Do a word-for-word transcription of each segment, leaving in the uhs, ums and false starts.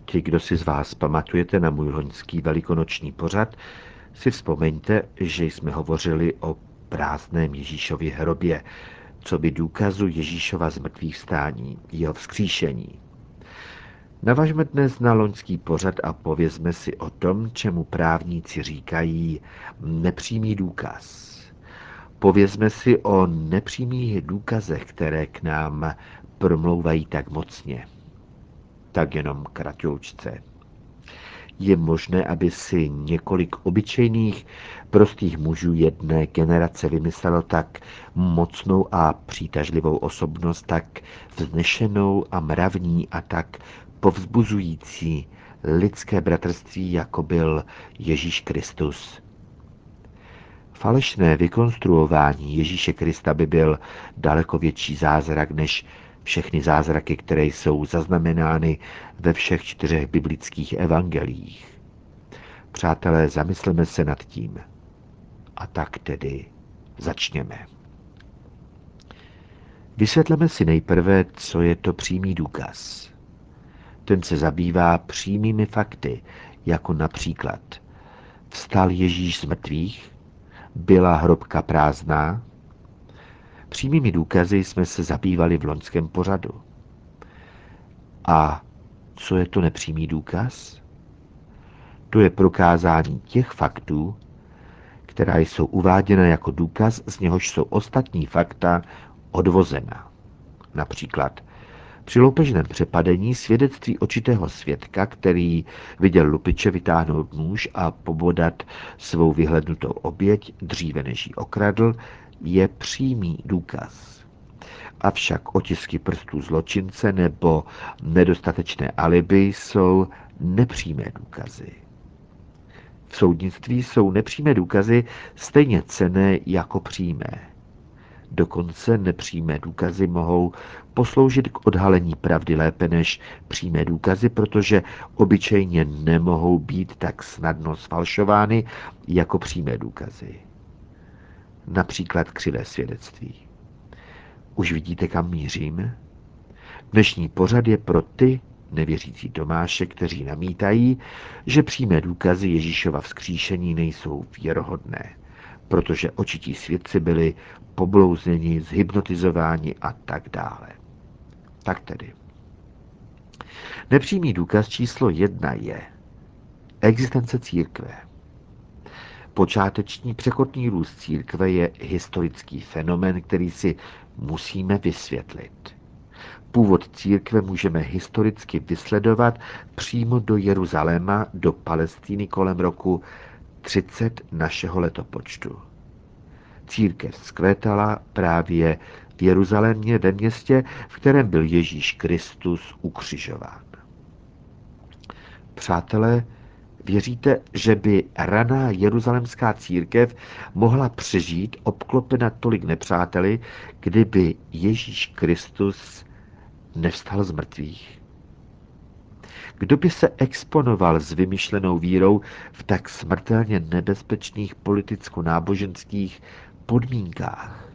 Ti, kdo si z vás pamatujete na můj loňský velikonoční pořad, si vzpomeňte, že jsme hovořili o prázdném Ježíšově hrobě, co by důkazu Ježíšova zmrtvých vstání, jeho vzkříšení. Navažme dnes na loňský pořad a povězme si o tom, čemu právníci říkají nepřímý důkaz. Povězme si o nepřímých důkazech, které k nám promlouvají tak mocně. Tak jenom kratoučce. Je možné, aby si několik obyčejných, prostých mužů jedné generace vymyslelo tak mocnou a přitažlivou osobnost, tak vznešenou a mravní a tak povzbuzující lidské bratrství, jako byl Ježíš Kristus. Falešné vykonstruování Ježíše Krista by byl daleko větší zázrak než všechny zázraky, které jsou zaznamenány ve všech čtyřech biblických evangeliích. Přátelé, zamysleme se nad tím. A tak tedy začněme. Vysvětleme si nejprve, co je to přímý důkaz. Ten se zabývá přímými fakty, jako například vstal Ježíš z mrtvých, byla hrobka prázdná. Přímými důkazy jsme se zabývali v loňském pořadu. A co je to nepřímý důkaz? To je prokázání těch faktů, která jsou uváděna jako důkaz, z něhož jsou ostatní fakta odvozena. Například při loupežném přepadení svědectví očitého svědka, který viděl lupiče vytáhnout nůž a pobodat svou vyhlednutou oběť dříve než ji okradl, je přímý důkaz. Avšak otisky prstů zločince nebo nedostatečné alibi jsou nepřímé důkazy. V soudnictví jsou nepřímé důkazy stejně cenné jako přímé. Dokonce nepřímé důkazy mohou posloužit k odhalení pravdy lépe než přímé důkazy, protože obyčejně nemohou být tak snadno sfalšovány jako přímé důkazy. Například křivé svědectví. Už vidíte, kam mířím? Dnešní pořad je pro ty nevěřící Tomáše, kteří namítají, že přímé důkazy Ježíšova vzkříšení nejsou věrohodné, protože očití svědci byli poblouzeni, zhypnotizováni a tak dále. Tak tedy. Nepřímý důkaz číslo jedna je existence církve. Počáteční překotný růst církve je historický fenomén, který si musíme vysvětlit. Původ církve můžeme historicky vysledovat přímo do Jeruzaléma, do Palestiny kolem roku třicet našeho letopočtu. Církev vzkvétala právě v Jeruzalémě, ve městě, v kterém byl Ježíš Kristus ukřižován. Přátelé, věříte, že by raná jeruzalemská církev mohla přežít obklopena tolik nepřáteli, kdyby Ježíš Kristus nevstal z mrtvých? Kdo by se exponoval s vymyšlenou vírou v tak smrtelně nebezpečných politicko-náboženských podmínkách?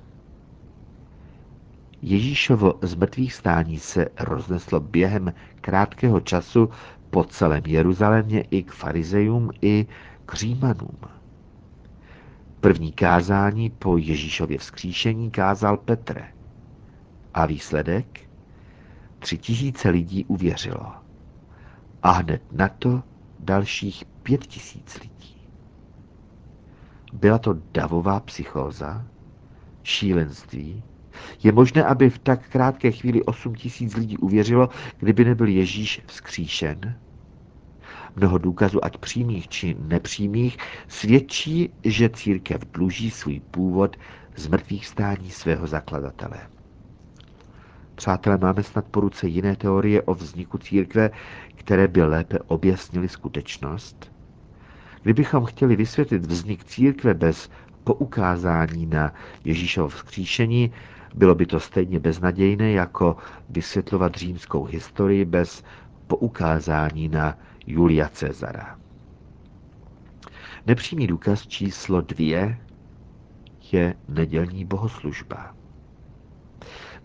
Ježíšovo zmrtvých stání se rozneslo během krátkého času po celém Jeruzalémě i k farizejům, i k Římanům. První kázání po Ježíšově vzkříšení kázal Petr. A výsledek? Tři tisíce lidí uvěřilo. A hned na to dalších pět tisíc lidí. Byla to davová psychóza? Šílenství? Je možné, aby v tak krátké chvíli osm tisíc lidí uvěřilo, kdyby nebyl Ježíš vzkříšen? Mnoho důkazů, ať přímých či nepřímých, svědčí, že církev dluží svůj původ z mrtvých stání svého zakladatele. Přátelé, máme snad po ruce jiné teorie o vzniku církve, které by lépe objasnily skutečnost? Kdybychom chtěli vysvětlit vznik církve bez poukázání na Ježíšovo vzkříšení, bylo by to stejně beznadějné, jako vysvětlovat římskou historii bez poukázání na Julia Cezara. Nepřímý důkaz číslo dvě je nedělní bohoslužba.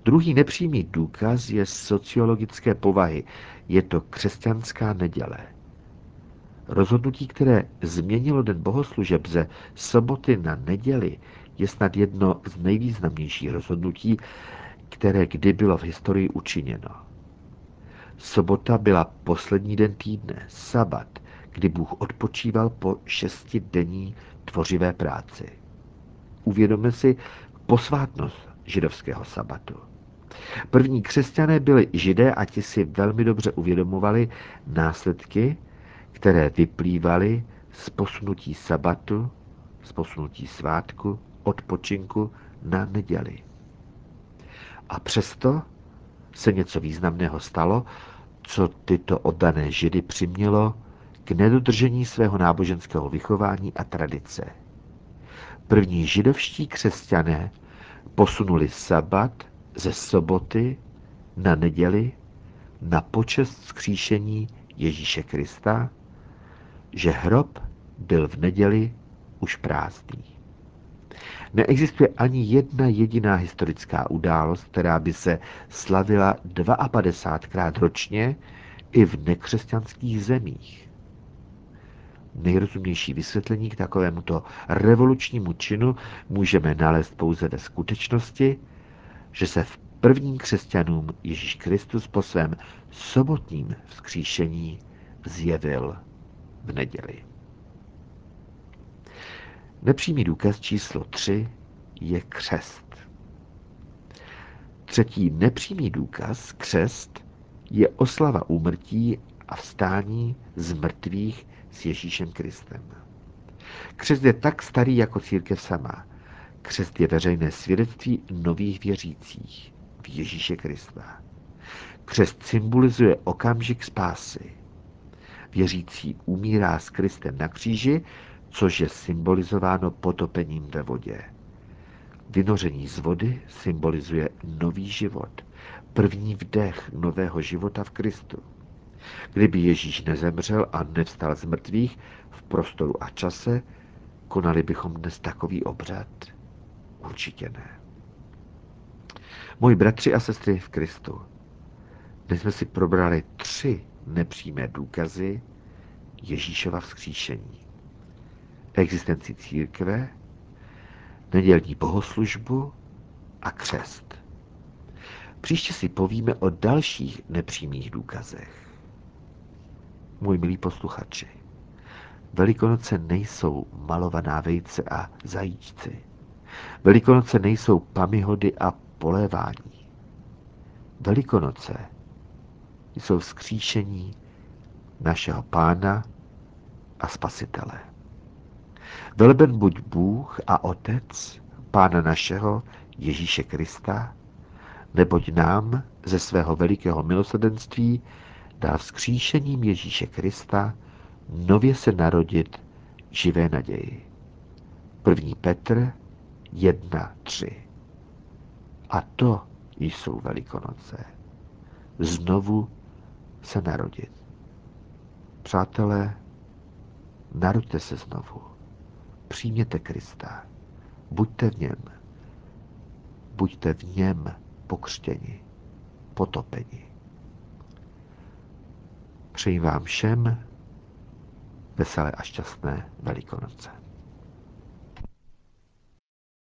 Druhý nepřímý důkaz je sociologické povahy. Je to křesťanská neděle. Rozhodnutí, které změnilo den bohoslužeb ze soboty na neděli, je snad jedno z nejvýznamnějších rozhodnutí, které kdy bylo v historii učiněno. Sobota byla poslední den týdne, sabat, kdy Bůh odpočíval po šestidenní tvořivé práci. Uvědomme si posvátnost židovského sabatu. První křesťané byli židé a ti si velmi dobře uvědomovali následky, které vyplývaly z posunutí sabatu, z posunutí svátku, odpočinku na neděli. A přesto se něco významného stalo, co tyto oddané židy přimělo k nedodržení svého náboženského vychování a tradice. První židovští křesťané posunuli sabat ze soboty na neděli na počest vzkříšení Ježíše Krista, že hrob byl v neděli už prázdný. Neexistuje ani jedna jediná historická událost, která by se slavila padesátdvakrát ročně i v nekřesťanských zemích. Nejrozumnější vysvětlení k takovémuto revolučnímu činu můžeme nalézt pouze ve skutečnosti, že se v prvním křesťanům Ježíš Kristus po svém sobotním vzkříšení zjevil v neděli. Nepřímý důkaz číslo tři je křest. Třetí nepřímý důkaz, křest, je oslava úmrtí a vstání z mrtvých s Ježíšem Kristem. Křest je tak starý jako církev sama. Křest je veřejné svědectví nových věřících v Ježíše Krista. Křest symbolizuje okamžik spásy. Věřící umírá s Kristem na kříži, což je symbolizováno potopením ve vodě. Vynoření z vody symbolizuje nový život, první vdech nového života v Kristu. Kdyby Ježíš nezemřel a nevstal z mrtvých v prostoru a čase, konali bychom dnes takový obřad? Určitě ne. Moji bratři a sestry v Kristu, dnes jsme si probrali tři nepřímé důkazy Ježíšova vzkříšení. Existenci církve, nedělní bohoslužbu a křest. Příště si povíme o dalších nepřímých důkazech. Můj milí posluchači, Velikonoce nejsou malovaná vejce a zajíčci. Velikonoce nejsou pamihody a polévání. Velikonoce jsou vzkříšení našeho Pána a Spasitele. Veleben buď Bůh a Otec Pána našeho Ježíše Krista, neboť nám ze svého velikého milosrdenství dá vzkříšením Ježíše Krista nově se narodit živé naději. První Petr jedna tři. A to jsou Velikonoce. Znovu se narodit. Přátelé, narodte se znovu. Přijměte Krista. Buďte v něm. Buďte v něm pokřtěni, potopeni. Přeji vám všem veselé a šťastné Velikonoce.